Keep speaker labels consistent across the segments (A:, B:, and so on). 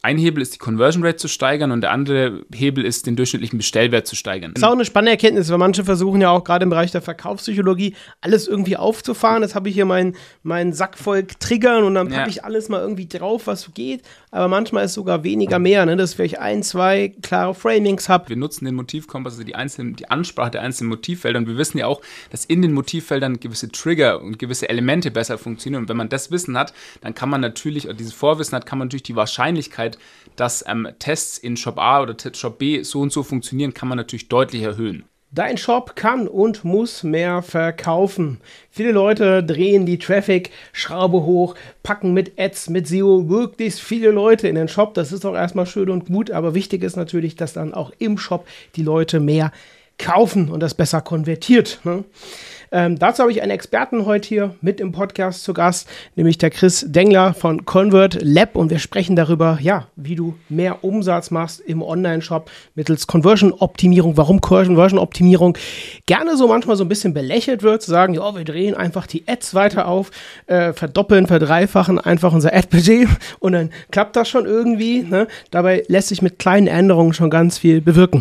A: ein Hebel ist die Conversion Rate zu steigern und der andere Hebel ist, den durchschnittlichen Bestellwert zu steigern.
B: Das ist auch eine spannende Erkenntnis, weil manche versuchen ja auch gerade im Bereich der Verkaufspsychologie alles irgendwie aufzufahren. Jetzt habe ich hier meinen Sack voll Triggern und dann packe ich alles mal irgendwie drauf, was geht. Aber manchmal ist sogar weniger mehr, ne? Dass ich vielleicht 1, 2 klare Framings habe.
A: Wir nutzen den Motivkompass, also die Ansprache der einzelnen Motivfelder. Und wir wissen ja auch, dass in den Motivfeldern gewisse Trigger und gewisse Elemente besser funktionieren. Und wenn man das Wissen hat, dann kann man natürlich, oder dieses Vorwissen hat, kann man natürlich die Wahrscheinlichkeit, dass Tests in Shop A oder Shop B so und so funktionieren, kann man natürlich deutlich erhöhen.
B: Dein Shop kann und muss mehr verkaufen. Viele Leute drehen die Traffic-Schraube hoch, packen mit Ads, mit SEO möglichst viele Leute in den Shop. Das ist auch erstmal schön und gut, aber wichtig ist natürlich, dass dann auch im Shop die Leute mehr kaufen und das besser konvertiert, ne? Dazu habe ich einen Experten heute hier mit im Podcast zu Gast, nämlich der Chris Dengler von Convert Lab, und wir sprechen darüber, ja, wie du mehr Umsatz machst im Online-Shop mittels Conversion-Optimierung, warum Conversion-Optimierung gerne so manchmal so ein bisschen belächelt wird, zu sagen, ja, wir drehen einfach die Ads weiter auf, verdoppeln, verdreifachen einfach unser Ad-Budget und dann klappt das schon irgendwie, ne? Dabei lässt sich mit kleinen Änderungen schon ganz viel bewirken.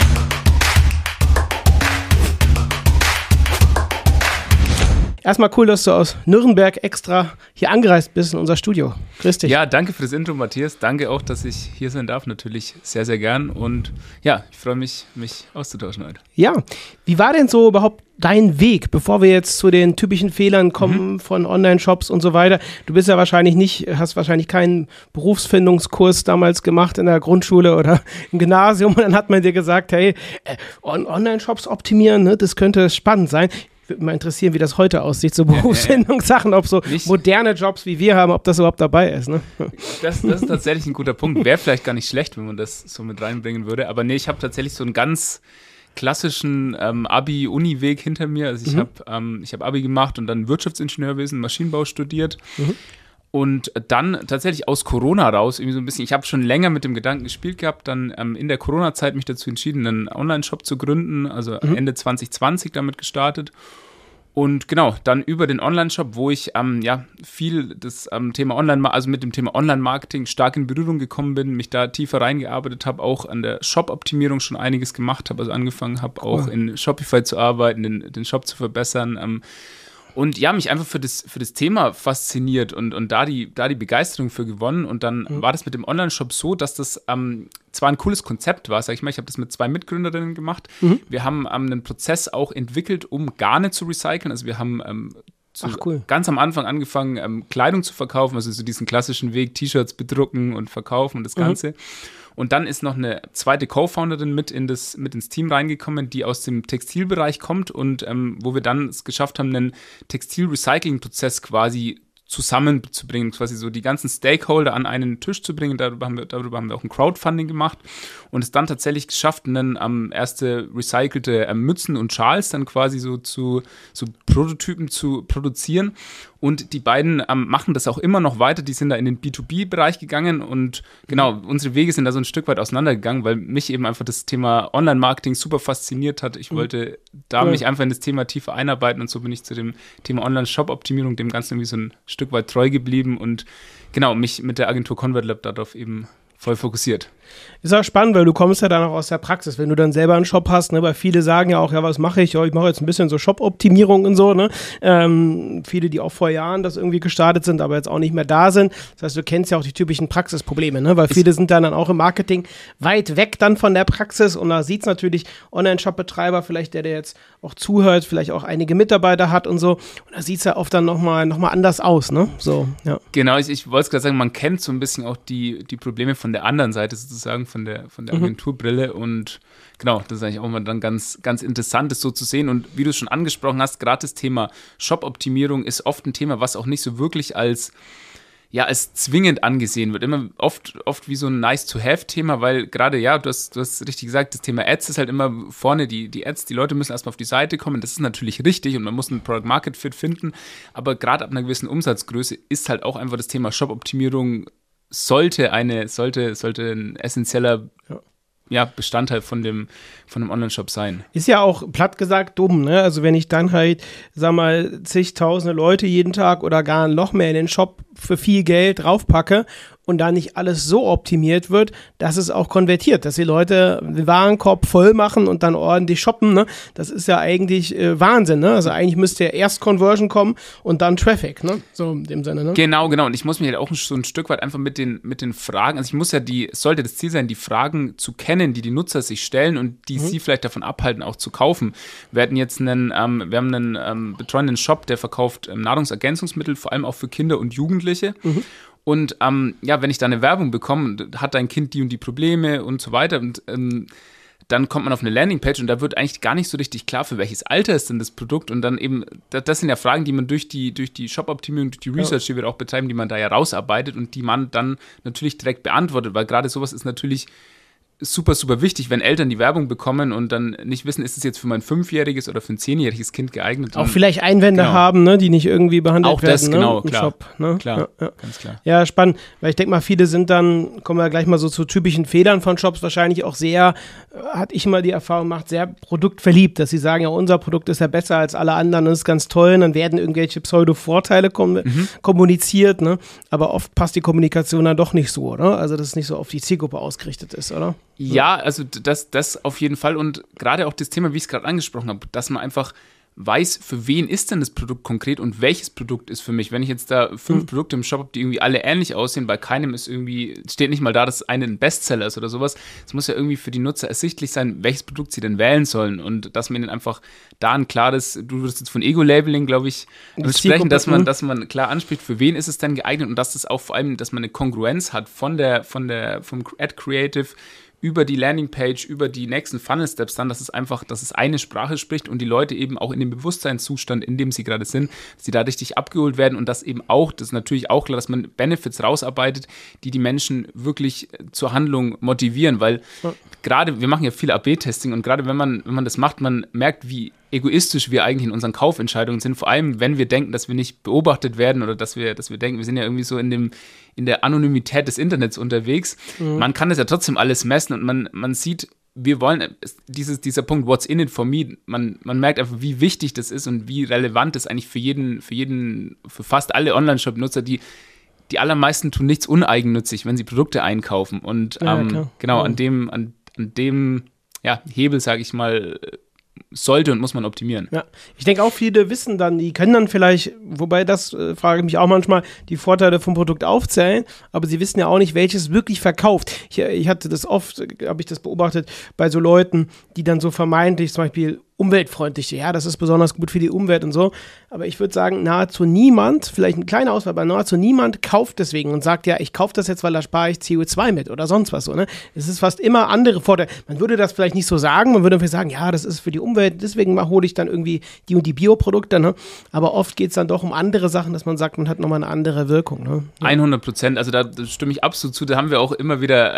B: Erstmal cool, dass du aus Nürnberg extra hier angereist bist in unser Studio. Grüß dich.
A: Ja, danke für das Intro, Matthias. Danke auch, dass ich hier sein darf. Natürlich sehr, sehr gern. Und ja, ich freue mich, mich auszutauschen heute.
B: Ja, wie war denn so überhaupt dein Weg, bevor wir jetzt zu den typischen Fehlern kommen von Online-Shops und so weiter? Du bist ja hast wahrscheinlich keinen Berufsfindungskurs damals gemacht in der Grundschule oder im Gymnasium. Und dann hat man dir gesagt, hey, Online-Shops optimieren, ne, das könnte spannend sein. Würde mich mal interessieren, wie das heute aussieht, so Berufsfindungssachen, ob so moderne Jobs wie wir haben, ob das überhaupt dabei ist. Ne?
A: Das ist tatsächlich ein guter Punkt. Wäre vielleicht gar nicht schlecht, wenn man das so mit reinbringen würde. Aber nee, ich habe tatsächlich so einen ganz klassischen Abi-Uni-Weg hinter mir. Also ich hab Abi gemacht und dann Wirtschaftsingenieurwesen, Maschinenbau studiert. Und dann tatsächlich aus Corona raus, irgendwie so ein bisschen, ich habe schon länger mit dem Gedanken gespielt gehabt, dann in der Corona-Zeit mich dazu entschieden, einen Online-Shop zu gründen, also Ende 2020 damit gestartet. Und genau, dann über den Online-Shop, wo ich viel das Thema mit dem Thema Online-Marketing stark in Berührung gekommen bin, mich da tiefer reingearbeitet habe, auch an der Shop-Optimierung schon einiges gemacht habe, also angefangen habe, auch in Shopify zu arbeiten, den Shop zu verbessern, und ja, mich einfach für das Thema fasziniert und da die Begeisterung für gewonnen. Und dann war das mit dem Online-Shop so, dass das zwar ein cooles Konzept war, sag ich mal, ich habe das mit 2 Mitgründerinnen gemacht. Wir haben einen Prozess auch entwickelt, um Garne zu recyceln. Also wir haben ganz am Anfang angefangen, Kleidung zu verkaufen, also so diesen klassischen Weg, T-Shirts bedrucken und verkaufen und das Ganze. Und dann ist noch eine zweite Co-Founderin mit ins Team reingekommen, die aus dem Textilbereich kommt und wo wir dann es geschafft haben, einen Textil-Recycling-Prozess quasi zusammenzubringen, quasi so die ganzen Stakeholder an einen Tisch zu bringen. Darüber haben wir auch ein Crowdfunding gemacht und es dann tatsächlich geschafft, dann erste recycelte Mützen und Schals dann quasi so Prototypen zu produzieren. Und die beiden machen das auch immer noch weiter. Die sind da in den B2B-Bereich gegangen und genau, unsere Wege sind da so ein Stück weit auseinandergegangen, weil mich eben einfach das Thema Online-Marketing super fasziniert hat. Ich wollte da mich einfach in das Thema tiefer einarbeiten und so bin ich zu dem Thema Online-Shop-Optimierung dem Ganzen irgendwie so ein Stück weit treu geblieben und genau, mich mit der Agentur Convert Lab darauf eben voll fokussiert.
B: Ist auch spannend, weil du kommst ja dann auch aus der Praxis, wenn du dann selber einen Shop hast, ne, weil viele sagen ja auch, ja, was mache ich? Ja, ich mache jetzt ein bisschen so Shop-Optimierung und so, ne? Viele, die auch vor Jahren das irgendwie gestartet sind, aber jetzt auch nicht mehr da sind. Das heißt, du kennst ja auch die typischen Praxisprobleme, ne? Weil viele sind dann auch im Marketing weit weg dann von der Praxis und da sieht es natürlich Online-Shop-Betreiber, vielleicht der jetzt auch zuhört, vielleicht auch einige Mitarbeiter hat und so, und da sieht es ja oft dann nochmal anders aus, ne? So, ja.
A: Genau, ich wollte es gerade sagen, man kennt so ein bisschen auch die Probleme von der anderen Seite sozusagen, von der Agenturbrille und genau, das ist eigentlich auch mal dann ganz, ganz interessant, das so zu sehen und wie du es schon angesprochen hast, gerade das Thema Shop-Optimierung ist oft ein Thema, was auch nicht so wirklich als zwingend angesehen wird, immer oft wie so ein Nice-to-have-Thema, weil gerade, ja, du hast richtig gesagt, das Thema Ads ist halt immer vorne, die Ads, die Leute müssen erstmal auf die Seite kommen, das ist natürlich richtig und man muss einen Product-Market-Fit finden, aber gerade ab einer gewissen Umsatzgröße ist halt auch einfach das Thema Shop-Optimierung sollte ein essentieller Bestandteil von einem Online-Shop sein.
B: Ist ja auch platt gesagt dumm, ne? Also wenn ich dann halt, sag mal, zigtausende Leute jeden Tag oder gar noch mehr in den Shop für viel Geld draufpacke und da nicht alles so optimiert wird, dass es auch konvertiert, dass die Leute den Warenkorb voll machen und dann ordentlich shoppen, ne? Das ist ja eigentlich Wahnsinn, ne? Also eigentlich müsste ja erst Conversion kommen und dann Traffic, ne? So in dem Sinne, ne?
A: Genau. Und ich muss mich halt auch so ein Stück weit einfach mit den Fragen, also ich muss ja sollte das Ziel sein, die Fragen zu kennen, die Nutzer sich stellen und die sie vielleicht davon abhalten, auch zu kaufen. Wir haben einen betreuenden Shop, der verkauft Nahrungsergänzungsmittel, vor allem auch für Kinder und Jugendliche. Und wenn ich da eine Werbung bekomme, hat dein Kind die und die Probleme und so weiter und dann kommt man auf eine Landingpage und da wird eigentlich gar nicht so richtig klar, für welches Alter ist denn das Produkt und dann eben, das sind ja Fragen, die man durch die Shop-Optimierung, durch die Research, die wir auch betreiben, die man da ja rausarbeitet und die man dann natürlich direkt beantwortet, weil gerade sowas ist natürlich super, super wichtig, wenn Eltern die Werbung bekommen und dann nicht wissen, ist es jetzt für mein 5-jähriges oder für ein 10-jähriges Kind geeignet.
B: Auch vielleicht Einwände haben, ne, die nicht irgendwie behandelt
A: auch das,
B: werden.
A: Genau,
B: im
A: klar.
B: Shop, ne?
A: Klar,
B: ja.
A: Ganz klar.
B: Ja, spannend, weil ich denke mal, viele sind dann, kommen wir gleich mal so zu typischen Fehlern von Shops, wahrscheinlich auch sehr, hatte ich mal die Erfahrung gemacht, sehr produktverliebt, dass sie sagen, ja, unser Produkt ist ja besser als alle anderen, das ist ganz toll und dann werden irgendwelche Pseudo-Vorteile kommuniziert, ne? Aber oft passt die Kommunikation dann doch nicht so, oder? Also, dass es nicht so auf die Zielgruppe ausgerichtet ist, oder?
A: Ja, also das auf jeden Fall und gerade auch das Thema, wie ich es gerade angesprochen habe, dass man einfach weiß, für wen ist denn das Produkt konkret und welches Produkt ist für mich. Wenn ich jetzt da 5 Produkte im Shop habe, die irgendwie alle ähnlich aussehen, bei keinem steht nicht mal da, dass eine ein Bestseller ist oder sowas. Es muss ja irgendwie für die Nutzer ersichtlich sein, welches Produkt sie denn wählen sollen und dass man ihnen einfach da ein klares, du würdest jetzt von Ego-Labeling, glaube ich, sprechen, dass man klar anspricht, für wen ist es denn geeignet und dass das auch vor allem, dass man eine Kongruenz hat vom Ad-Creative über die Landingpage, über die nächsten Funnel-Steps dann, dass es eine Sprache spricht und die Leute eben auch in dem Bewusstseinszustand, in dem sie gerade sind, dass sie da richtig abgeholt werden und das ist natürlich auch klar, dass man Benefits rausarbeitet, die Menschen wirklich zur Handlung motivieren, weil gerade, wir machen ja viel AB-Testing und gerade wenn man das macht, man merkt, wie egoistisch wir eigentlich in unseren Kaufentscheidungen sind, vor allem, wenn wir denken, dass wir nicht beobachtet werden oder dass wir denken, wir sind ja irgendwie so in der Anonymität des Internets unterwegs. Man kann das ja trotzdem alles messen und man sieht, wir wollen, dieser Punkt, what's in it for me, man merkt einfach, wie wichtig das ist und wie relevant das eigentlich für fast alle Online-Shop-Nutzer, die allermeisten tun nichts uneigennützig, wenn sie Produkte einkaufen und an dem Hebel, sage ich mal, sollte und muss man optimieren.
B: Ja, ich denke auch, viele wissen dann, die können dann vielleicht, wobei das frage ich mich auch manchmal, die Vorteile vom Produkt aufzählen, aber sie wissen ja auch nicht, welches wirklich verkauft. Ich hatte das oft, habe ich das beobachtet, bei so Leuten, die dann so vermeintlich zum Beispiel umweltfreundlich, ja, das ist besonders gut für die Umwelt und so, aber ich würde sagen, nahezu niemand, vielleicht ein kleiner Auswahl, aber nahezu niemand kauft deswegen und sagt, ja, ich kaufe das jetzt, weil da spare ich CO2 mit oder sonst was so, ne? Es ist fast immer andere Vorteile. Man würde das vielleicht nicht so sagen, man würde vielleicht sagen, ja, das ist für die Umwelt, deswegen hole ich dann irgendwie die und die Bioprodukte, ne? Aber oft geht es dann doch um andere Sachen, dass man sagt, man hat nochmal eine andere Wirkung, ne? Ja.
A: 100%, also da stimme ich absolut zu, da haben wir auch immer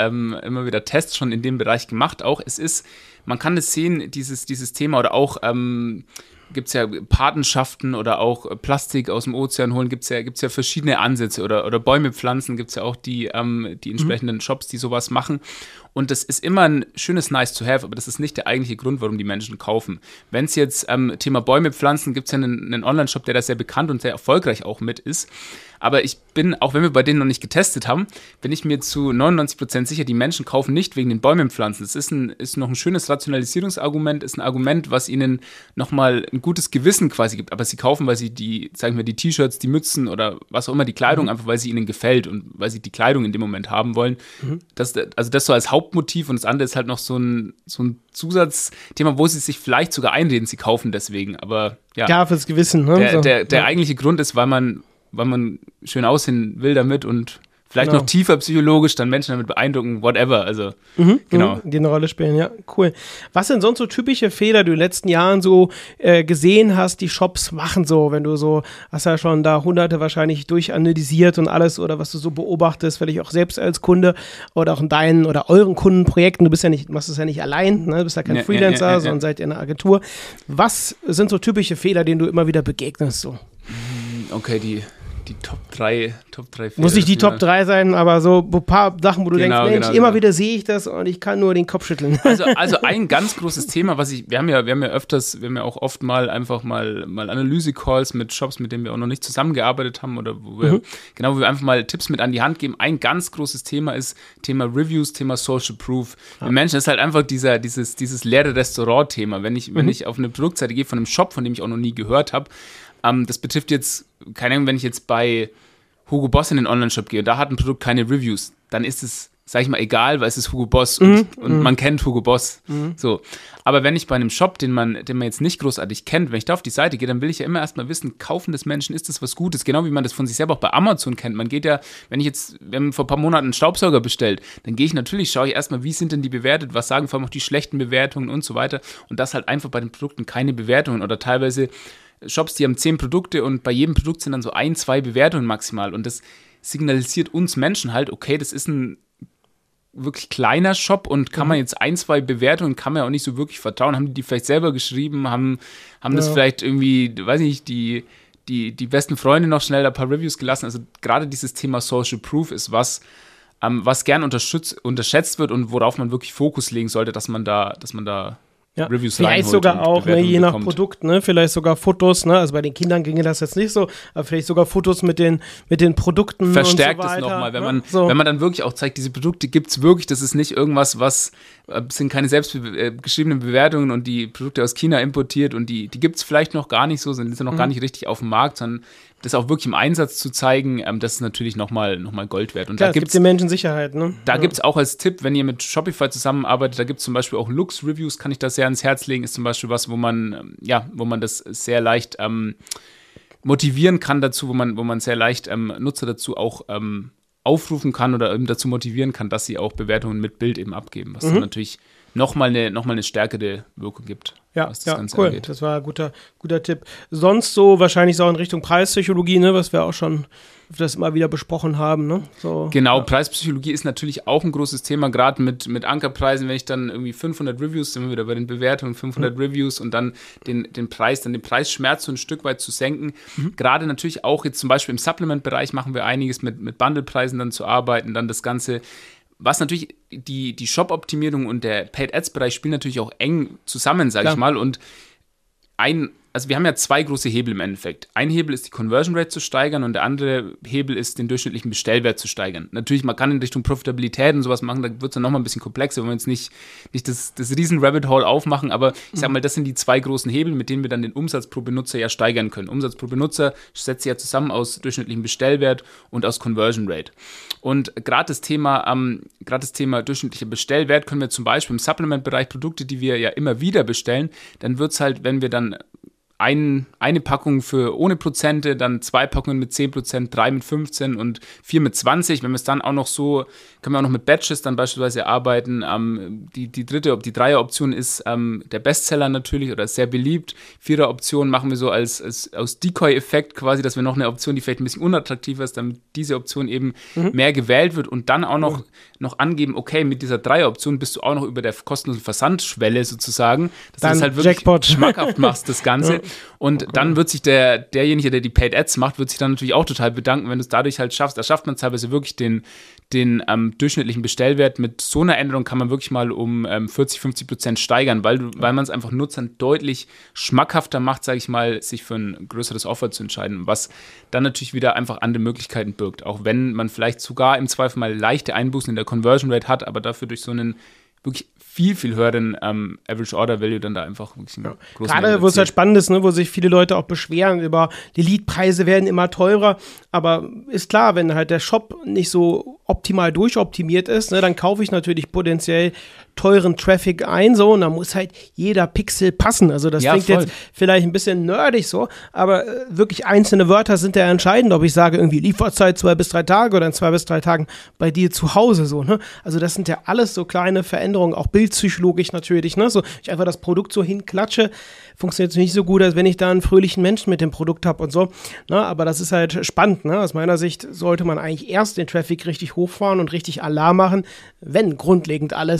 A: wieder Tests schon in dem Bereich gemacht, auch man kann es sehen, dieses Thema oder auch gibt es ja Patenschaften oder auch Plastik aus dem Ozean holen, gibt's ja verschiedene Ansätze oder Bäume pflanzen, gibt es ja auch die entsprechenden Shops, die sowas machen. Und das ist immer ein schönes Nice to have, aber das ist nicht der eigentliche Grund, warum die Menschen kaufen. Wenn es jetzt Thema Bäume pflanzen, gibt es ja einen Online-Shop, der da sehr bekannt und sehr erfolgreich auch mit ist. Aber ich bin, auch wenn wir bei denen noch nicht getestet haben, bin ich mir zu 99% sicher, die Menschen kaufen nicht wegen den Bäumen pflanzen. Das ist noch ein schönes Rationalisierungsargument, ist ein Argument, was ihnen nochmal ein gutes Gewissen quasi gibt. Aber sie kaufen, weil sie die T-Shirts, die Mützen oder was auch immer, die Kleidung, einfach weil sie ihnen gefällt und weil sie die Kleidung in dem Moment haben wollen. Das so als Hauptmotiv und das andere ist halt noch so ein Zusatzthema, wo sie sich vielleicht sogar einreden, sie kaufen deswegen. Aber ja.
B: Ja, fürs Gewissen. Ne?
A: Der eigentliche Grund ist, weil man schön aussehen will damit und vielleicht noch tiefer psychologisch dann Menschen damit beeindrucken, whatever, also genau.
B: Die eine Rolle spielen, ja, cool. Was sind sonst so typische Fehler, die du in den letzten Jahren so gesehen hast, die Shops machen so, wenn du so, hast ja schon da hunderte wahrscheinlich durchanalysiert und alles oder was du so beobachtest, vielleicht auch selbst als Kunde oder auch in deinen oder euren Kundenprojekten, du machst es ja nicht allein, ne? Du bist ja kein Freelancer, sondern seid ihr eine Agentur. Was sind so typische Fehler, denen du immer wieder begegnest so?
A: Okay, Top 3 Fehler.
B: Muss nicht die Top 3 sein, aber so ein paar Sachen, wo du denkst, Mensch, immer wieder sehe ich das und ich kann nur den Kopf schütteln.
A: Also ein ganz großes Thema, wir haben ja auch oft mal Analyse-Calls mit Shops, mit denen wir auch noch nicht zusammengearbeitet haben oder wo wir einfach mal Tipps mit an die Hand geben. Ein ganz großes Thema ist Thema Reviews, Thema Social Proof. Ja. Menschen ist halt einfach dieses leere Restaurant-Thema. Wenn ich auf eine Produktseite gehe von einem Shop, von dem ich auch noch nie gehört habe, das betrifft jetzt, keine Ahnung, wenn ich jetzt bei Hugo Boss in den Online-Shop gehe und da hat ein Produkt keine Reviews, dann ist es, sag ich mal, egal, weil es ist Hugo Boss und man kennt Hugo Boss. So. Aber wenn ich bei einem Shop, den man jetzt nicht großartig kennt, wenn ich da auf die Seite gehe, dann will ich ja immer erstmal wissen, kaufen des Menschen, ist das was Gutes? Genau wie man das von sich selber auch bei Amazon kennt. Man geht ja, wir haben vor ein paar Monaten einen Staubsauger bestellt, dann schaue ich erstmal, wie sind denn die bewertet, was sagen vor allem auch die schlechten Bewertungen und so weiter. Und das halt einfach bei den Produkten keine Bewertungen oder teilweise Shops, die haben 10 Produkte und bei jedem Produkt sind dann so 1, 2 Bewertungen maximal und das signalisiert uns Menschen halt, okay, das ist ein wirklich kleiner Shop und kann man jetzt 1, 2 Bewertungen, kann man ja auch nicht so wirklich vertrauen, haben die vielleicht selber geschrieben, haben das vielleicht irgendwie, weiß ich nicht, die besten Freunde noch schnell ein paar Reviews gelassen, also gerade dieses Thema Social Proof ist was gern unterschätzt wird und worauf man wirklich Fokus legen sollte, dass man da Reviews
B: vielleicht sogar auch, je nach Produkt, vielleicht sogar Fotos, also bei den Kindern ginge das jetzt nicht so, aber vielleicht sogar Fotos mit den Produkten
A: verstärkt
B: und so weiter.
A: Es nochmal, wenn man dann wirklich auch zeigt, diese Produkte gibt es wirklich, das ist nicht irgendwas, sind keine selbstgeschriebenen Bewertungen und die Produkte aus China importiert und die gibt es vielleicht noch gar nicht so, sind noch gar nicht richtig auf dem Markt, sondern das auch wirklich im Einsatz zu zeigen, das ist natürlich nochmal Gold wert. Und
B: klar, da gibt es den Menschen Sicherheit, ne?
A: Da gibt es auch als Tipp, wenn ihr mit Shopify zusammenarbeitet, da gibt es zum Beispiel auch Lux-Reviews, kann ich das sehr ans Herz legen, ist zum Beispiel was, wo man das sehr leicht motivieren kann dazu, wo man sehr leicht Nutzer dazu auch aufrufen kann oder eben dazu motivieren kann, dass sie auch Bewertungen mit Bild eben abgeben, was dann natürlich nochmal eine stärkere Wirkung gibt.
B: Ja, Ganze cool. Angeht. Das war ein guter Tipp. Sonst so wahrscheinlich so in Richtung Preispsychologie, was wir auch schon das immer wieder besprochen haben. Ne? So,
A: genau, Preispsychologie ist natürlich auch ein großes Thema, gerade mit Ankerpreisen, wenn ich dann irgendwie 500 Reviews, sind wir wieder bei den Bewertungen, 500 Reviews und dann den Preisschmerz so ein Stück weit zu senken. Gerade natürlich auch jetzt zum Beispiel im Supplement-Bereich machen wir einiges mit Bundlepreisen dann zu arbeiten, dann das Ganze. Was natürlich, die Shop-Optimierung und der Paid-Ads-Bereich spielen natürlich auch eng zusammen, sage ich mal. Und also wir haben ja 2 große Hebel im Endeffekt. Ein Hebel ist die Conversion Rate zu steigern und der andere Hebel ist, den durchschnittlichen Bestellwert zu steigern. Natürlich, man kann in Richtung Profitabilität und sowas machen, da wird es dann nochmal ein bisschen komplexer, wenn wir jetzt nicht das riesen Rabbit Hole aufmachen, aber ich sag mal, das sind die 2 großen Hebel, mit denen wir dann den Umsatz pro Benutzer ja steigern können. Umsatz pro Benutzer setzt sich ja zusammen aus durchschnittlichem Bestellwert und aus Conversion Rate. Und gerade das Thema durchschnittlicher Bestellwert können wir zum Beispiel im Supplement-Bereich Produkte, die wir ja immer wieder bestellen, dann wird es halt, wenn wir dann eine Packung ohne Prozente, dann 2 Packungen mit 10%, 3 mit 15 und 4 mit 20. Wenn wir es dann auch noch so, können wir auch noch mit Batches dann beispielsweise arbeiten. Die 3er-Option ist der Bestseller natürlich oder ist sehr beliebt. 4er-Option machen wir so als Decoy-Effekt quasi, dass wir noch eine Option, die vielleicht ein bisschen unattraktiver ist, damit diese Option eben mehr gewählt wird und dann auch noch angeben, okay, mit dieser 3er-Option bist du auch noch über der kostenlosen Versandschwelle sozusagen, dass du das halt wirklich
B: Jackpot.
A: Schmackhaft machst, das Ganze. Und dann wird sich derjenige, der die Paid Ads macht, wird sich dann natürlich auch total bedanken, wenn du es dadurch halt schaffst. Da schafft man teilweise wirklich den durchschnittlichen Bestellwert. Mit so einer Änderung kann man wirklich mal um 40-50% steigern, weil man es einfach Nutzern deutlich schmackhafter macht, sage ich mal, sich für ein größeres Offer zu entscheiden, was dann natürlich wieder einfach andere Möglichkeiten birgt. Auch wenn man vielleicht sogar im Zweifel mal leichte Einbußen in der Conversion Rate hat, aber dafür durch so einen wirklich viel höheren Average Order Value dann da einfach wirklich einen großen
B: Gerade wo es halt spannend ist, wo sich viele Leute auch beschweren über die Leadpreise werden immer teurer, aber ist klar, wenn halt der Shop nicht so optimal durchoptimiert ist, dann kaufe ich natürlich potenziell teuren Traffic ein, und da muss halt jeder Pixel passen. Also das klingt jetzt vielleicht ein bisschen nerdig so, aber wirklich einzelne Wörter sind ja entscheidend, ob ich sage irgendwie Lieferzeit 2 bis 3 Tage oder in 2 bis 3 Tagen bei dir zu Hause so, Also das sind ja alles so kleine Veränderungen, auch bildpsychologisch natürlich, So, ich einfach das Produkt so hinklatsche, funktioniert nicht so gut, als wenn ich da einen fröhlichen Menschen mit dem Produkt habe und so, aber das ist halt spannend, Aus meiner Sicht sollte man eigentlich erst den Traffic richtig hochfahren und richtig Alarm machen, wenn grundlegend alles optimiert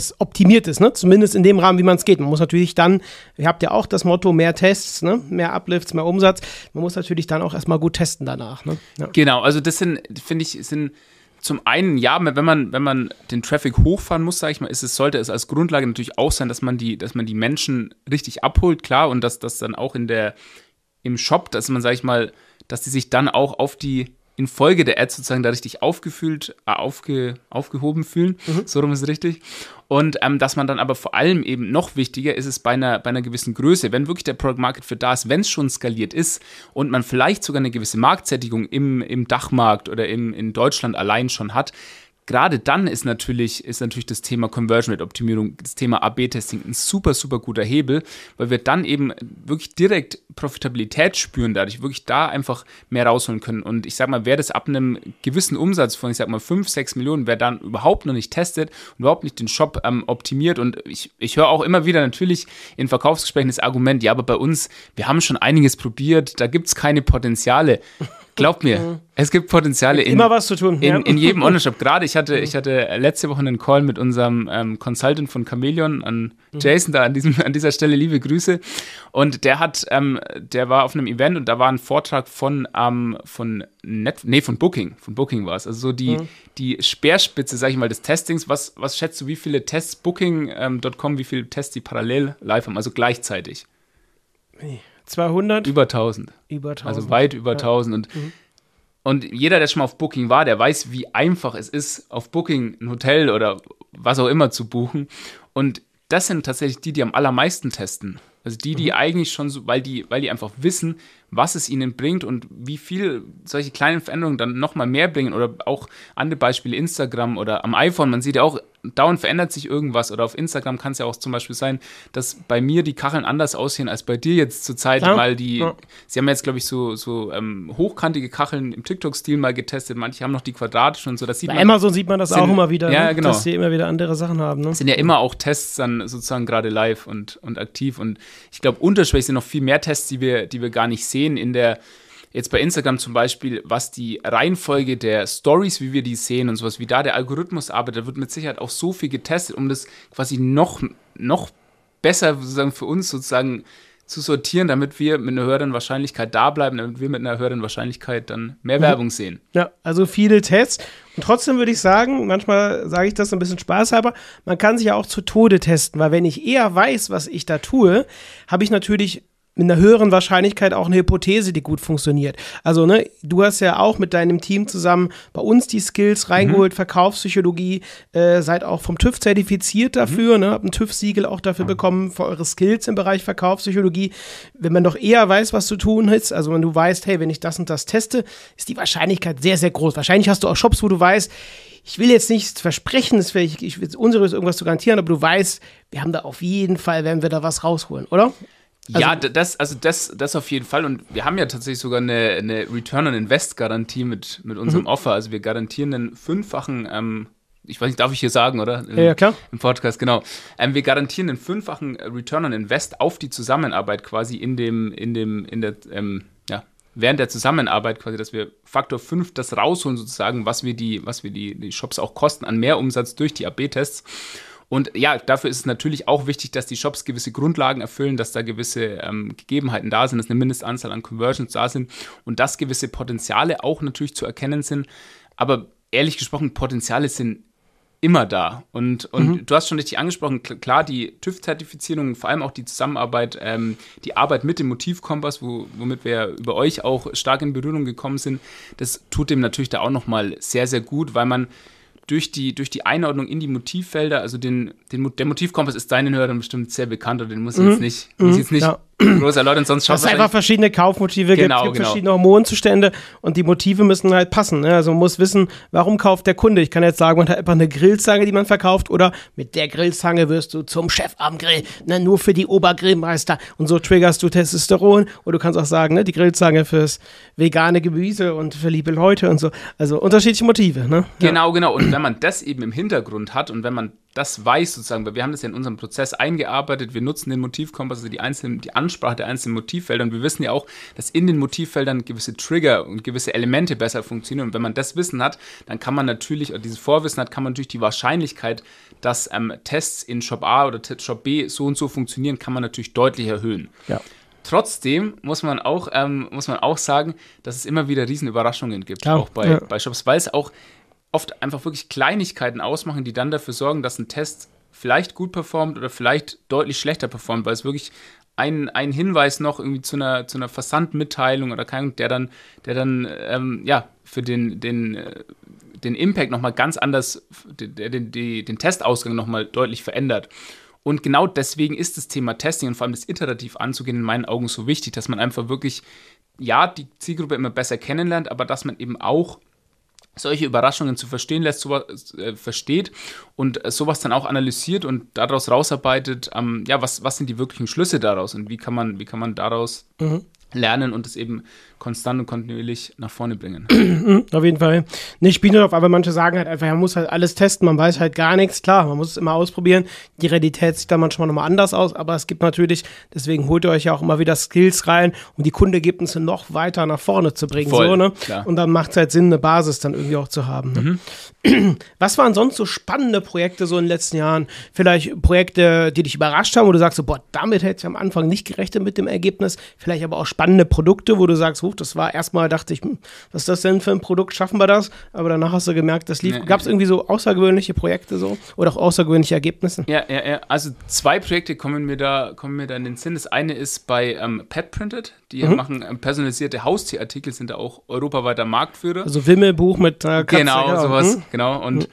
B: optimiert ist, ne? Zumindest in dem Rahmen, wie man es geht. Man muss natürlich dann, ihr habt ja auch das Motto, mehr Tests, ne? Mehr Uplifts, mehr Umsatz. Man muss natürlich dann auch erstmal gut testen danach, ne? Ja.
A: Genau, also das sind zum einen, ja, wenn man den Traffic hochfahren muss, sage ich mal, sollte es als Grundlage natürlich auch sein, dass man die Menschen richtig abholt, klar, und dass das dann auch im Shop, dass man, sage ich mal, dass die sich dann auch infolge der Ads sozusagen da richtig aufgehoben fühlen, so rum ist es richtig. Und dass man dann aber vor allem eben noch wichtiger ist es bei einer gewissen Größe, wenn wirklich der Product Market Fit da ist, wenn es schon skaliert ist und man vielleicht sogar eine gewisse Marktsättigung im Dachmarkt oder in Deutschland allein schon hat, gerade dann ist natürlich das Thema Conversion Rate Optimierung, das Thema AB-Testing ein super, super guter Hebel, weil wir dann eben wirklich direkt Profitabilität spüren, dadurch wirklich da einfach mehr rausholen können. Und ich sag mal, wer das ab einem gewissen Umsatz von, ich sag mal, 5, 6 Millionen, wer dann überhaupt noch nicht testet und überhaupt nicht den Shop optimiert, und ich höre auch immer wieder natürlich in Verkaufsgesprächen das Argument, ja, aber bei uns, wir haben schon einiges probiert, da gibt es keine Potenziale. Glaubt mir, es gibt Potenziale
B: immer was zu tun.
A: In jedem Online-Shop. Gerade ich hatte letzte Woche einen Call mit unserem Consultant von Chameleon, an Jason, da an dieser Stelle liebe Grüße. Und der war auf einem Event und da war ein Vortrag von Booking. Von Booking war es. Also so die Speerspitze, sag ich mal, des Testings. Was schätzt du, wie viele Tests Booking.com, wie viele Tests die parallel live haben, also gleichzeitig?
B: 200?
A: Über 1000. Also weit über 1000. Und jeder, der schon mal auf Booking war, der weiß, wie einfach es ist, auf Booking ein Hotel oder was auch immer zu buchen. Und das sind tatsächlich die am allermeisten testen. Also die eigentlich schon so, weil die einfach wissen, was es ihnen bringt und wie viel solche kleinen Veränderungen dann nochmal mehr bringen. Oder auch andere Beispiele, Instagram oder am iPhone. Man sieht ja auch, dauernd verändert sich irgendwas. Oder auf Instagram kann es ja auch zum Beispiel sein, dass bei mir die Kacheln anders aussehen als bei dir jetzt zur Zeit, weil sie haben jetzt, glaube ich, so hochkantige Kacheln im TikTok-Stil mal getestet. Manche haben noch die quadratischen und so. Das sieht
B: bei Amazon sieht man das auch immer wieder,
A: ja, genau,
B: dass sie immer wieder andere Sachen haben. Ne?
A: Es sind ja immer auch Tests dann sozusagen gerade live und aktiv. Und ich glaube, unterschwellig sind noch viel mehr Tests, die wir gar nicht sehen jetzt bei Instagram zum Beispiel, was die Reihenfolge der Stories, wie wir die sehen und sowas, wie da der Algorithmus arbeitet, da wird mit Sicherheit auch so viel getestet, um das quasi noch besser sozusagen für uns sozusagen zu sortieren, damit wir mit einer höheren Wahrscheinlichkeit da bleiben, damit wir mit einer höheren Wahrscheinlichkeit dann mehr Werbung sehen.
B: Ja, also viele Tests. Und trotzdem würde ich sagen, manchmal sage ich das ein bisschen spaßhalber, man kann sich ja auch zu Tode testen, weil wenn ich eher weiß, was ich da tue, habe ich natürlich mit einer höheren Wahrscheinlichkeit auch eine Hypothese, die gut funktioniert. Also, ne, du hast ja auch mit deinem Team zusammen bei uns die Skills reingeholt, Verkaufspsychologie, seid auch vom TÜV zertifiziert dafür, ne, habt ein TÜV-Siegel auch dafür bekommen für eure Skills im Bereich Verkaufspsychologie. Wenn man doch eher weiß, was zu tun ist, also wenn du weißt, hey, wenn ich das und das teste, ist die Wahrscheinlichkeit sehr, sehr groß. Wahrscheinlich hast du auch Shops, wo du weißt, ich will jetzt nichts versprechen, ich will unseriös irgendwas zu garantieren, aber du weißt, wir haben da auf jeden Fall, werden wir da was rausholen, oder?
A: Also das auf jeden Fall. Und wir haben ja tatsächlich sogar eine Return on Invest Garantie mit unserem Offer. Also wir garantieren einen 5-fachen, ich weiß nicht, darf ich hier sagen, oder?
B: Ja, klar.
A: Im Podcast, genau. Wir garantieren einen 5-fachen Return on Invest auf die Zusammenarbeit quasi während der Zusammenarbeit quasi, dass wir Faktor 5 das rausholen sozusagen, was wir die Shops auch kosten an Mehrumsatz durch die AB-Tests. Und ja, dafür ist es natürlich auch wichtig, dass die Shops gewisse Grundlagen erfüllen, dass da gewisse Gegebenheiten da sind, dass eine Mindestanzahl an Conversions da sind und dass gewisse Potenziale auch natürlich zu erkennen sind. Aber ehrlich gesprochen, Potenziale sind immer da. Und du hast schon richtig angesprochen, klar, die TÜV-Zertifizierung, vor allem auch die Zusammenarbeit, die Arbeit mit dem Motivkompass, womit wir über euch auch stark in Berührung gekommen sind, das tut dem natürlich da auch nochmal sehr, sehr gut, weil man durch die Einordnung in die Motivfelder, also der Motivkompass ist deinen Hörern bestimmt sehr bekannt, oder den muss ich jetzt nicht groß erläutern, sonst schaut
B: es einfach verschiedene Kaufmotive gibt, verschiedene Hormonzustände und die Motive müssen halt passen. Ne? Also man muss wissen, warum kauft der Kunde. Ich kann jetzt sagen, man hat einfach eine Grillzange, die man verkauft, oder mit der Grillzange wirst du zum Chef am Grill, ne? Nur für die Obergrillmeister, und so triggerst du Testosteron. Und du kannst auch sagen, ne? Die Grillzange fürs vegane Gemüse und für liebe Leute und so. Also unterschiedliche Motive. Ne?
A: Genau. Und wenn man das eben im Hintergrund hat und wenn man das weiß sozusagen, weil wir haben das ja in unserem Prozess eingearbeitet, wir nutzen den Motivkompass, also die Ansprache der einzelnen Motivfelder und wir wissen ja auch, dass in den Motivfeldern gewisse Trigger und gewisse Elemente besser funktionieren und wenn man das Wissen hat, dann kann man natürlich, oder dieses Vorwissen hat, kann man natürlich die Wahrscheinlichkeit, dass Tests in Shop A oder Shop B so und so funktionieren, kann man natürlich deutlich erhöhen.
B: Ja.
A: Trotzdem muss man auch sagen, dass es immer wieder Riesenüberraschungen gibt,
B: Klar,
A: auch bei Shops, weil es auch oft einfach wirklich Kleinigkeiten ausmachen, die dann dafür sorgen, dass ein Test vielleicht gut performt oder vielleicht deutlich schlechter performt, weil es wirklich ein Hinweis noch irgendwie zu einer Versandmitteilung oder kein, der dann für den Impact nochmal ganz anders, den Testausgang nochmal deutlich verändert. Und genau deswegen ist das Thema Testing und vor allem das iterativ anzugehen in meinen Augen so wichtig, dass man einfach wirklich, die Zielgruppe immer besser kennenlernt, aber dass man eben auch solche Überraschungen zu verstehen lässt, versteht und sowas dann auch analysiert und daraus rausarbeitet, was sind die wirklichen Schlüsse daraus und wie kann man daraus lernen und es eben konstant und kontinuierlich nach vorne bringen.
B: Auf jeden Fall. Nicht Spielendorf, aber manche sagen halt einfach, man muss halt alles testen, man weiß halt gar nichts. Klar, man muss es immer ausprobieren. Die Realität sieht dann manchmal nochmal anders aus, aber es gibt natürlich, deswegen holt ihr euch ja auch immer wieder Skills rein, um die Kundenergebnisse noch weiter nach vorne zu bringen.
A: Voll,
B: so, ne?
A: Klar.
B: Und dann macht es halt Sinn, eine Basis dann irgendwie auch zu haben. Ne? Was waren sonst so spannende Projekte so in den letzten Jahren? Vielleicht Projekte, die dich überrascht haben, wo du sagst, so, boah, damit hätte ich am Anfang nicht gerechnet mit dem Ergebnis. Vielleicht aber auch spannende Produkte, wo du sagst, das war erstmal, dachte ich, was ist das denn für ein Produkt, schaffen wir das? Aber danach hast du gemerkt, das lief. Gab es irgendwie so außergewöhnliche Projekte so oder auch außergewöhnliche Ergebnisse?
A: Ja. Also 2 Projekte kommen mir da in den Sinn. Das eine ist bei Petprinted, die machen personalisierte Haustierartikel, sind da auch europaweiter Marktführer.
B: Also Wimmelbuch mit Katze.
A: Genau, sowas, genau. Und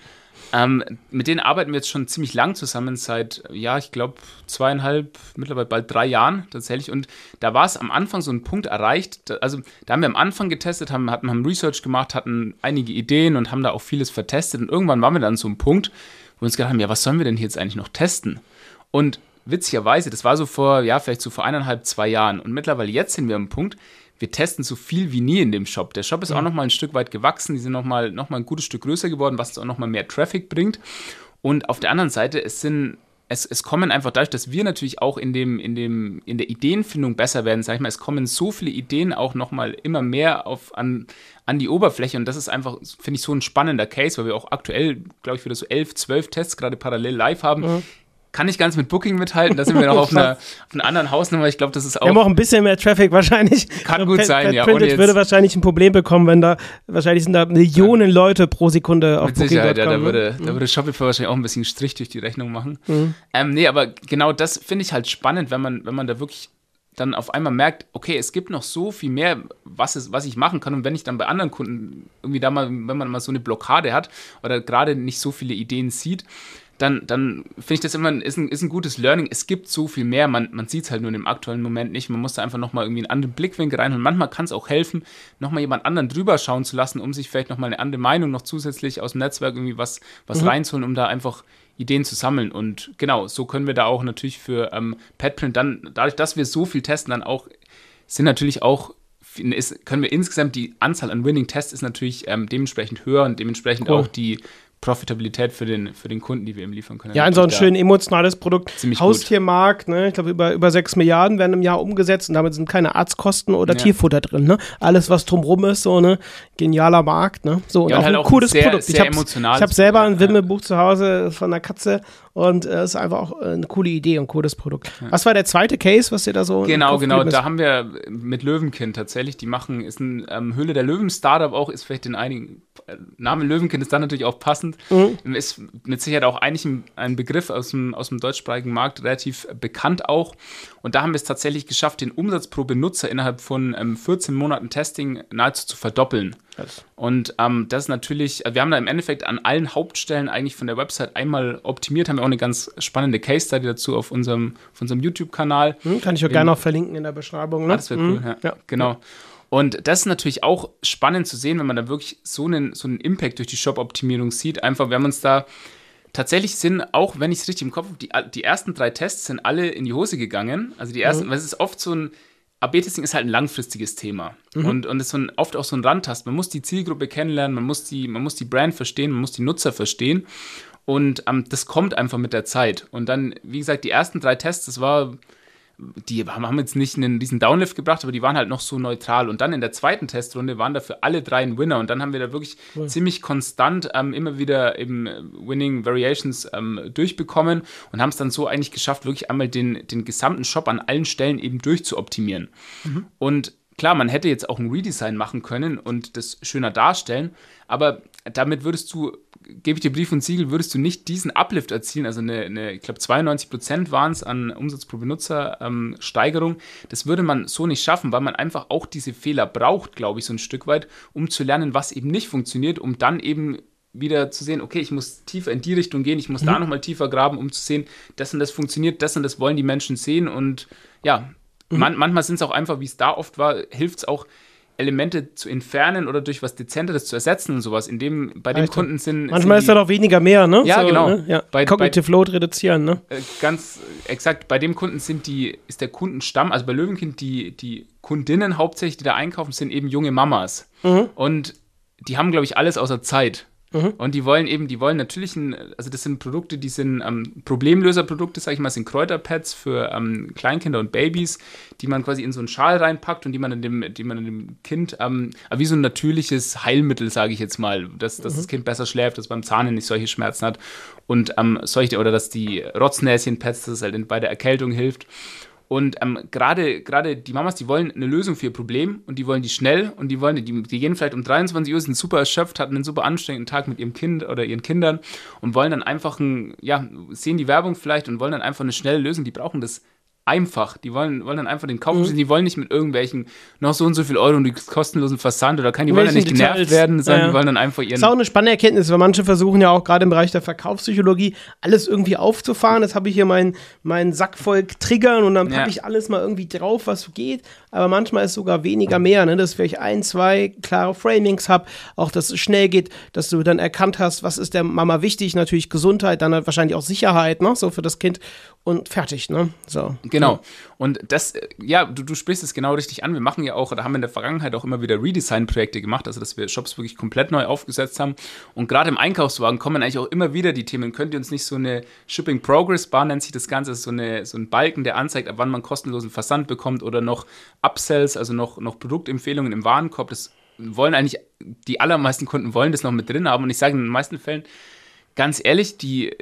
A: mit denen arbeiten wir jetzt schon ziemlich lang zusammen, seit, ich glaube, 2,5, mittlerweile bald 3 Jahren tatsächlich. Und da war es am Anfang so ein Punkt erreicht, da haben wir am Anfang getestet, haben Research gemacht, hatten einige Ideen und haben da auch vieles vertestet. Und irgendwann waren wir dann so ein Punkt, wo wir uns gedacht haben, was sollen wir denn hier jetzt eigentlich noch testen? Und witzigerweise, das war so vielleicht so vor 1,5, 2 Jahren. Und mittlerweile jetzt sind wir am Punkt, wir testen so viel wie nie in dem Shop. Der Shop ist auch noch mal ein Stück weit gewachsen, die sind noch mal ein gutes Stück größer geworden, was auch noch mal mehr Traffic bringt. Und auf der anderen Seite, es kommen einfach dadurch, dass wir natürlich auch in der Ideenfindung besser werden, sag ich mal, es kommen so viele Ideen auch noch mal immer mehr an die Oberfläche und das ist einfach, finde ich, so ein spannender Case, weil wir auch aktuell, glaube ich, wieder so 11, 12 Tests gerade parallel live haben. Kann nicht ganz mit Booking mithalten, da sind wir noch auf einer anderen Hausnummer. Ich glaube, das ist auch...
B: Wir haben auch ein bisschen mehr Traffic wahrscheinlich.
A: Kann gut sein, ja.
B: Petprinted würde wahrscheinlich ein Problem bekommen, wenn wahrscheinlich sind da Millionen Leute pro Sekunde auf Booking.com. Mit Sicherheit,
A: da würde Shopify wahrscheinlich auch ein bisschen Strich durch die Rechnung machen. Aber genau das finde ich halt spannend, wenn man da wirklich dann auf einmal merkt, okay, es gibt noch so viel mehr, was ich machen kann und wenn ich dann bei anderen Kunden irgendwie wenn man mal so eine Blockade hat oder gerade nicht so viele Ideen sieht, dann finde ich das immer ist ein gutes Learning. Es gibt so viel mehr, man sieht es halt nur im aktuellen Moment nicht. Man muss da einfach nochmal irgendwie einen anderen Blickwinkel rein und manchmal kann es auch helfen, nochmal jemand anderen drüber schauen zu lassen, um sich vielleicht nochmal eine andere Meinung noch zusätzlich aus dem Netzwerk irgendwie was reinzuholen, um da einfach Ideen zu sammeln. Und genau, so können wir da auch natürlich für Petprint dann, dadurch, dass wir so viel testen, dann auch, können wir insgesamt, die Anzahl an Winning-Tests ist natürlich dementsprechend höher und dementsprechend auch die Profitabilität für den Kunden, die wir ihm liefern können.
B: Ja, so ein schön emotionales Produkt.
A: Ziemlich
B: Haustiermarkt, ne? Ich glaube, über 6 Milliarden werden im Jahr umgesetzt und damit sind keine Arztkosten oder Tierfutter drin, ne? Alles, was drumrum ist, so, ne? Genialer Markt, ne? So, und auch ein cooles Produkt. Ich habe selber ein Wimmelbuch zu Hause von einer Katze und es ist einfach auch eine coole Idee und ein cooles Produkt. Ja. Was war der zweite Case, was ihr da so...
A: Genau, da haben wir mit Löwenkind tatsächlich, ist ein Höhle der Löwen-Startup auch, ist vielleicht den einigen, Name Löwenkind ist dann natürlich auch passend, ist mit Sicherheit auch eigentlich ein Begriff aus dem deutschsprachigen Markt, relativ bekannt auch. Und da haben wir es tatsächlich geschafft, den Umsatz pro Benutzer innerhalb von 14 Monaten Testing nahezu zu verdoppeln. Yes. Und das ist natürlich, wir haben da im Endeffekt an allen Hauptstellen eigentlich von der Website einmal optimiert, haben wir auch eine ganz spannende Case-Study dazu auf unserem YouTube-Kanal.
B: Kann ich auch gerne noch verlinken in der Beschreibung. Ne?
A: Das wäre cool, ja. Genau. Und das ist natürlich auch spannend zu sehen, wenn man da wirklich so einen Impact durch die Shop-Optimierung sieht. Einfach, wir haben uns da tatsächlich auch wenn ich es richtig im Kopf habe, die ersten 3 Tests sind alle in die Hose gegangen. Also die ersten, weil es ist oft so ein AB-Testing ist halt ein langfristiges Thema und ist oft auch so ein Randtast. Man muss die Zielgruppe kennenlernen, man muss die Brand verstehen, man muss die Nutzer verstehen Und das kommt einfach mit der Zeit. Und dann, wie gesagt, die ersten 3 Tests, die haben jetzt nicht diesen Downlift gebracht, aber die waren halt noch so neutral. Und dann in der zweiten Testrunde waren dafür alle 3 ein Winner. Und dann haben wir da wirklich ziemlich konstant immer wieder eben Winning Variations durchbekommen und haben es dann so eigentlich geschafft, wirklich einmal den gesamten Shop an allen Stellen eben durchzuoptimieren. Und klar, man hätte jetzt auch ein Redesign machen können und das schöner darstellen, aber damit gebe ich dir Brief und Siegel, würdest du nicht diesen Uplift erzielen, also ich glaube 92% waren es an Umsatz pro Benutzer Steigerung, das würde man so nicht schaffen, weil man einfach auch diese Fehler braucht, glaube ich, so ein Stück weit, um zu lernen, was eben nicht funktioniert, um dann eben wieder zu sehen, okay, ich muss tiefer in die Richtung gehen, ich muss da nochmal tiefer graben, um zu sehen, das und das funktioniert, das und das wollen die Menschen sehen und ja, manchmal sind es auch einfach, wie es da oft war, hilft es auch, Elemente zu entfernen oder durch was Dezenteres zu ersetzen und sowas. Bei dem Kunden sind...
B: Manchmal ist da doch weniger mehr, ne?
A: Ja, so, genau.
B: Ne? Ja. Cognitive Load reduzieren, ne?
A: Ganz exakt. Bei dem Kunden ist der Kundenstamm, also bei Löwenkind, die Kundinnen hauptsächlich, die da einkaufen, sind eben junge Mamas. Und die haben, glaube ich, alles außer Zeit. Und die wollen natürlich, also das sind Produkte, die sind Problemlöserprodukte, sag ich mal, sind Kräuterpads für Kleinkinder und Babys, die man quasi in so einen Schal reinpackt und die man dem Kind, wie so ein natürliches Heilmittel, sage ich jetzt mal, dass das Kind besser schläft, dass beim Zahn nicht solche Schmerzen hat und oder dass die Rotznäschen-Pads, dass es halt bei der Erkältung hilft. Und gerade die Mamas, die wollen eine Lösung für ihr Problem und die wollen die schnell und die gehen vielleicht um 23 Uhr, sind super erschöpft, hatten einen super anstrengenden Tag mit ihrem Kind oder ihren Kindern und wollen dann einfach sehen die Werbung vielleicht und wollen dann einfach eine schnelle Lösung. Die brauchen das einfach. Die wollen dann einfach den Kauf. Die wollen nicht mit irgendwelchen noch so und so viel Euro und kostenlosen Versand oder die wollen ja nicht genervt werden, sondern die wollen dann einfach ihren...
B: Das ist auch eine spannende Erkenntnis, weil manche versuchen ja auch gerade im Bereich der Verkaufspsychologie alles irgendwie aufzufahren. Jetzt habe ich hier meinen Sack voll Triggern und dann packe ich alles mal irgendwie drauf, was geht. Aber manchmal ist sogar weniger mehr, ne? Dass ich vielleicht 1, 2 klare Framings habe, auch dass es schnell geht, dass du dann erkannt hast, was ist der Mama wichtig, natürlich Gesundheit, dann halt wahrscheinlich auch Sicherheit, ne? So für das Kind und fertig, ne? So.
A: Genau. Und das, du sprichst es genau richtig an. Wir machen ja auch, oder haben in der Vergangenheit auch immer wieder Redesign-Projekte gemacht, also dass wir Shops wirklich komplett neu aufgesetzt haben. Und gerade im Einkaufswagen kommen eigentlich auch immer wieder die Themen. Könnt ihr uns nicht so eine Shipping Progress Bar, nennt sich das Ganze, das ist so ein Balken, der anzeigt, ab wann man kostenlosen Versand bekommt oder noch Upsells, also noch Produktempfehlungen im Warenkorb. Das wollen eigentlich, die allermeisten Kunden wollen das noch mit drin haben. Und ich sage in den meisten Fällen, ganz ehrlich,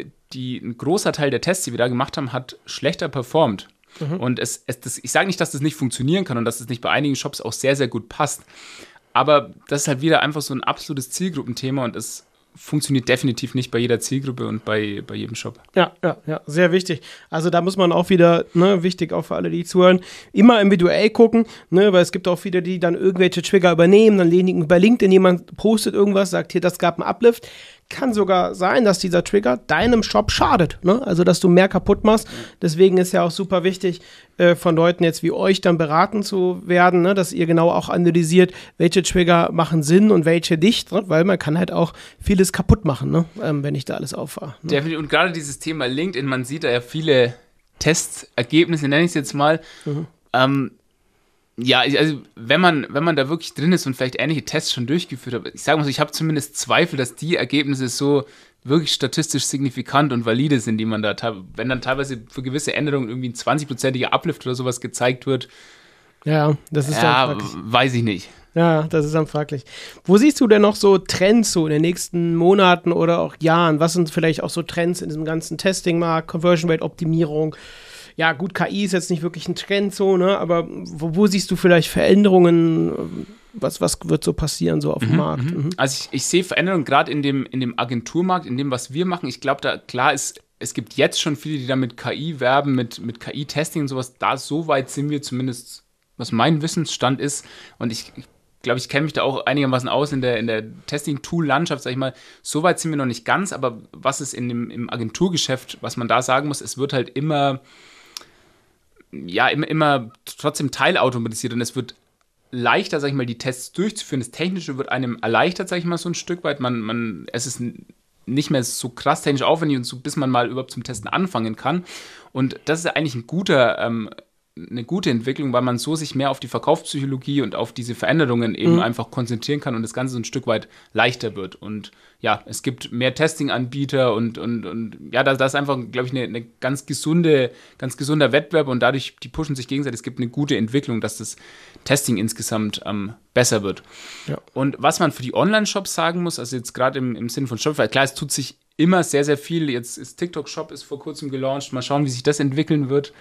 A: ein großer Teil der Tests, die wir da gemacht haben, hat schlechter performt. Und ich sage nicht, dass das nicht funktionieren kann und dass das nicht bei einigen Shops auch sehr, sehr gut passt. Aber das ist halt wieder einfach so ein absolutes Zielgruppenthema und es funktioniert definitiv nicht bei jeder Zielgruppe und bei jedem Shop. Ja,
B: sehr wichtig. Also da muss man auch wieder, ne, wichtig auch für alle, die zuhören, immer individuell gucken, ne, weil es gibt auch viele, die dann irgendwelche Trigger übernehmen, dann bei LinkedIn jemand postet irgendwas, sagt hier, das gab einen Uplift. Kann sogar sein, dass dieser Trigger deinem Shop schadet, ne? Also, dass du mehr kaputt machst. Deswegen ist ja auch super wichtig, von Leuten jetzt wie euch dann beraten zu werden, ne? Dass ihr genau auch analysiert, welche Trigger machen Sinn und welche nicht, ne? Weil man kann halt auch vieles kaputt machen, ne? Wenn ich da alles auffahre. Ne?
A: Definitiv. Und gerade dieses Thema LinkedIn, man sieht da ja viele Testergebnisse, nenne ich es jetzt mal. Ja, also wenn man da wirklich drin ist und vielleicht ähnliche Tests schon durchgeführt hat, ich sage mal so, ich habe zumindest Zweifel, dass die Ergebnisse so wirklich statistisch signifikant und valide sind, die man da, wenn dann teilweise für gewisse Änderungen irgendwie ein 20%iger Uplift oder sowas gezeigt wird.
B: Ja, das ist dann fraglich.
A: Weiß ich nicht.
B: Ja, das ist dann fraglich. Wo siehst du denn noch so Trends so in den nächsten Monaten oder auch Jahren? Was sind vielleicht auch so Trends in diesem ganzen Testing-Markt, Conversion Rate Optimierung? Ja, gut, KI ist jetzt nicht wirklich ein Trend so, ne? Aber wo siehst du vielleicht Veränderungen? Was wird so passieren so auf dem Markt?
A: Also ich sehe Veränderungen gerade in dem Agenturmarkt, in dem, was wir machen. Ich glaube, da klar ist, es gibt jetzt schon viele, die da mit KI werben, mit KI-Testing und sowas. Da so weit sind wir zumindest, was mein Wissensstand ist. Und ich glaube, ich kenne mich da auch einigermaßen aus in der Testing-Tool-Landschaft, sag ich mal. So weit sind wir noch nicht ganz, aber was ist im Agenturgeschäft, was man da sagen muss, es wird halt immer trotzdem teilautomatisiert und es wird leichter, sag ich mal, die Tests durchzuführen. Das Technische wird einem erleichtert, sag ich mal, so ein Stück weit. Es ist nicht mehr so krass technisch aufwendig und so, bis man mal überhaupt zum Testen anfangen kann. Und das ist eigentlich ein guter eine gute Entwicklung, weil man so sich mehr auf die Verkaufspsychologie und auf diese Veränderungen eben einfach konzentrieren kann und das Ganze so ein Stück weit leichter wird. Und ja, es gibt mehr Testing-Anbieter und ja, da ist einfach, glaube ich, eine ganz gesunder Wettbewerb und dadurch, die pushen sich gegenseitig. Es gibt eine gute Entwicklung, dass das Testing insgesamt besser wird. Ja. Und was man für die Online-Shops sagen muss, also jetzt gerade im Sinn von Shopify, klar, es tut sich immer sehr, sehr viel. Jetzt ist TikTok-Shop vor kurzem gelauncht. Mal schauen, wie sich das entwickeln wird.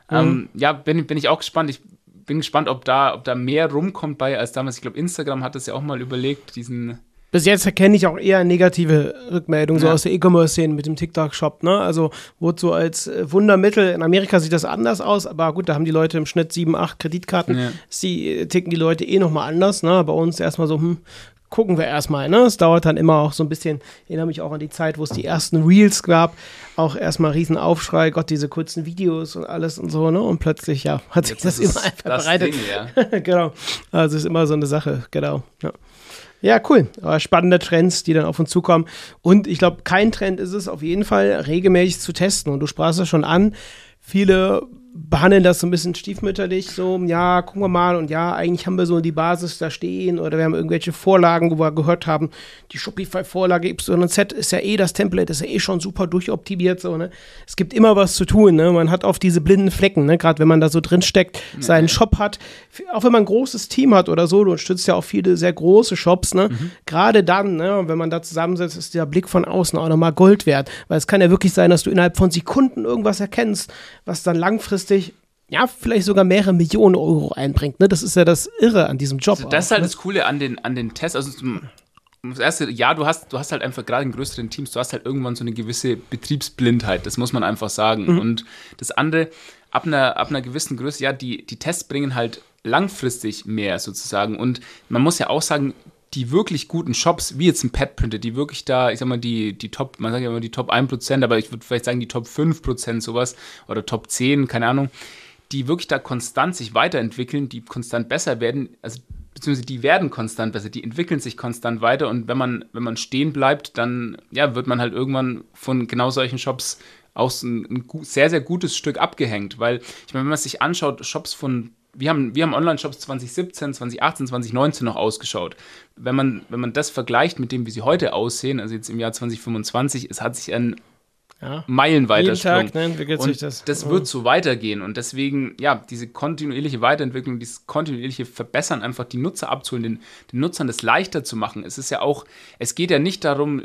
A: Ja, bin ich auch gespannt. Ich bin gespannt, ob da mehr rumkommt bei als damals. Ich glaube, Instagram hat das ja auch mal überlegt, diesen...
B: Bis jetzt erkenne ich auch eher negative Rückmeldungen, so aus der E-Commerce-Szene mit dem TikTok-Shop, ne? Also wurde so als Wundermittel, in Amerika sieht das anders aus, aber gut, da haben die Leute im Schnitt 7, 8 Kreditkarten, ticken die Leute nochmal anders, ne? Bei uns erstmal so, gucken wir erstmal, ne? Es dauert dann immer auch so ein bisschen, ich erinnere mich auch an die Zeit, wo es die ersten Reels gab, auch erstmal riesen Aufschrei, Gott, diese kurzen Videos und alles und so, ne? Und plötzlich, ja, hat sich das immer einfach verbreitet. Genau, also ist immer so eine Sache, genau, ja. Ja, cool. Aber spannende Trends, die dann auf uns zukommen. Und ich glaube, kein Trend ist es auf jeden Fall, regelmäßig zu testen. Und du sprachst es schon an, viele behandeln das so ein bisschen stiefmütterlich, so, ja, gucken wir mal und ja, eigentlich haben wir so die Basis da stehen oder wir haben irgendwelche Vorlagen, wo wir gehört haben, die Shopify-Vorlage YZ ist ja das Template ist ja schon super durchoptimiert, so, ne. Es gibt immer was zu tun, ne, man hat oft diese blinden Flecken, ne, gerade wenn man da so drin steckt, seinen Shop hat, auch wenn man ein großes Team hat oder so, du unterstützt ja auch viele sehr große Shops, ne, gerade dann, ne, wenn man da zusammensetzt, ist der Blick von außen auch nochmal Gold wert, weil es kann ja wirklich sein, dass du innerhalb von Sekunden irgendwas erkennst, was dann langfristig ja, vielleicht sogar mehrere Millionen Euro einbringt. Ne? Das ist ja das Irre an diesem Job.
A: Also das ist halt das Coole an den Tests. Also das erste, ja, du hast halt einfach gerade in größeren Teams, du hast halt irgendwann so eine gewisse Betriebsblindheit. Das muss man einfach sagen. Und das andere, ab einer gewissen Größe, ja, die Tests bringen halt langfristig mehr sozusagen. Und man muss ja auch sagen, die wirklich guten Shops, wie jetzt ein Pet-Printer, die wirklich da, ich sag mal, die Top, man sagt ja immer die Top 1%, aber ich würde vielleicht sagen die Top 5% sowas oder Top 10, keine Ahnung, die wirklich da konstant sich weiterentwickeln, die konstant besser werden, also beziehungsweise die werden konstant besser, die entwickeln sich konstant weiter und wenn man stehen bleibt, dann ja, wird man halt irgendwann von genau solchen Shops auch ein sehr, sehr gutes Stück abgehängt, weil, ich meine, wenn man sich anschaut, Shops von wir haben Online-Shops 2017, 2018, 2019 noch ausgeschaut. Wenn man das vergleicht mit dem, wie sie heute aussehen, also jetzt im Jahr 2025, es hat sich ein meilenweiter Sprung.
B: Ne, entwickelt sich das.
A: Das wird so weitergehen und deswegen, ja, diese kontinuierliche Weiterentwicklung, dieses kontinuierliche Verbessern, einfach die Nutzer abzuholen, den Nutzern das leichter zu machen. Es ist ja auch, es geht ja nicht darum,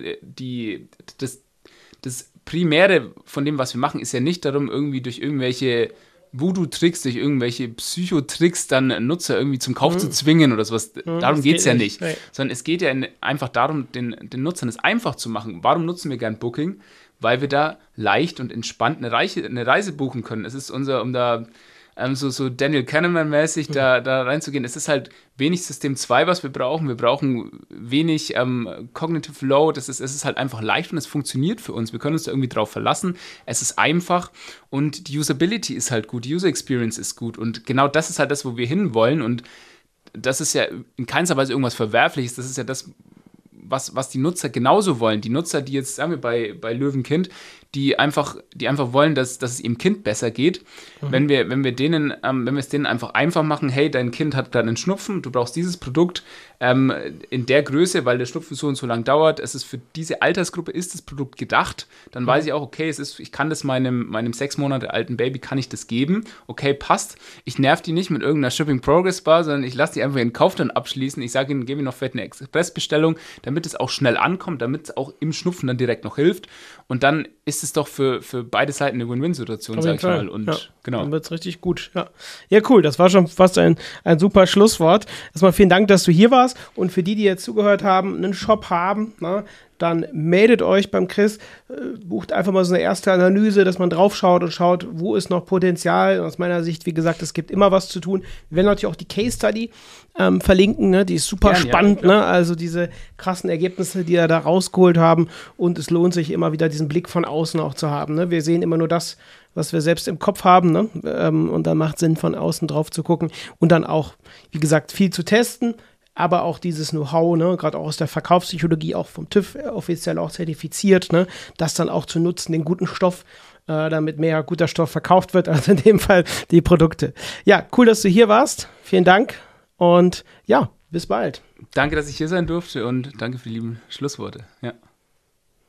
A: das Primäre von dem, was wir machen, ist ja nicht darum, irgendwie durch irgendwelche Voodoo-Tricks, durch irgendwelche Psychotricks dann Nutzer irgendwie zum Kauf zu zwingen oder sowas. Darum geht es ja nicht. Nee. Sondern es geht ja einfach darum, den Nutzern es einfach zu machen. Warum nutzen wir gern Booking? Weil wir da leicht und entspannt eine Reise buchen können. Es ist um da so Daniel Kahneman-mäßig da reinzugehen. Es ist halt wenig System 2, was wir brauchen. Wir brauchen wenig Cognitive Load. Es ist halt einfach leicht und es funktioniert für uns. Wir können uns da irgendwie drauf verlassen. Es ist einfach und die Usability ist halt gut. Die User Experience ist gut und genau das ist halt das, wo wir hinwollen und das ist ja in keinster Weise irgendwas Verwerfliches. Das ist ja das, was die Nutzer genauso wollen. Die Nutzer, die jetzt, sagen wir bei Löwenkind, die einfach wollen, dass es ihrem Kind besser geht. Wenn wir es denen einfach machen, hey, dein Kind hat gerade einen Schnupfen, du brauchst dieses Produkt in der Größe, weil der Schnupfen so und so lang dauert, es ist für diese Altersgruppe ist das Produkt gedacht, dann weiß ich auch, okay, ich kann das meinem 6 Monate alten Baby, kann ich das geben, okay, passt. Ich nerv die nicht mit irgendeiner Shipping Progress Bar, sondern ich lasse die einfach ihren Kauf dann abschließen. Ich sage ihnen, gebe ihnen noch vielleicht eine Expressbestellung, damit es auch schnell ankommt, damit es auch im Schnupfen dann direkt noch hilft. Und dann ist es doch für beide Seiten eine Win-Win-Situation, sag ich mal. Und
B: ja,
A: genau.
B: Dann wird es richtig gut. Ja, cool. Das war schon fast ein super Schlusswort. Erstmal vielen Dank, dass du hier warst. Und für die jetzt zugehört haben, einen Shop haben, na, dann meldet euch beim Chris, bucht einfach mal so eine erste Analyse, dass man drauf schaut und schaut, wo ist noch Potenzial. Und aus meiner Sicht, wie gesagt, es gibt immer was zu tun. Wir werden natürlich auch die Case Study verlinken, ne? Die ist super spannend, ne? Also diese krassen Ergebnisse, die wir da rausgeholt haben. Und es lohnt sich immer wieder, diesen Blick von außen auch zu haben. Ne? Wir sehen immer nur das, was wir selbst im Kopf haben, ne? Und dann macht Sinn, von außen drauf zu gucken und dann auch, wie gesagt, viel zu testen, aber auch dieses Know-how, ne, gerade auch aus der Verkaufspsychologie, auch vom TÜV offiziell auch zertifiziert, ne, das dann auch zu nutzen, den guten Stoff damit mehr guter Stoff verkauft wird, also in dem Fall die Produkte. Ja, cool, dass du hier warst. Vielen Dank und ja, bis bald.
A: Danke, dass ich hier sein durfte und danke für die lieben Schlussworte. Ja.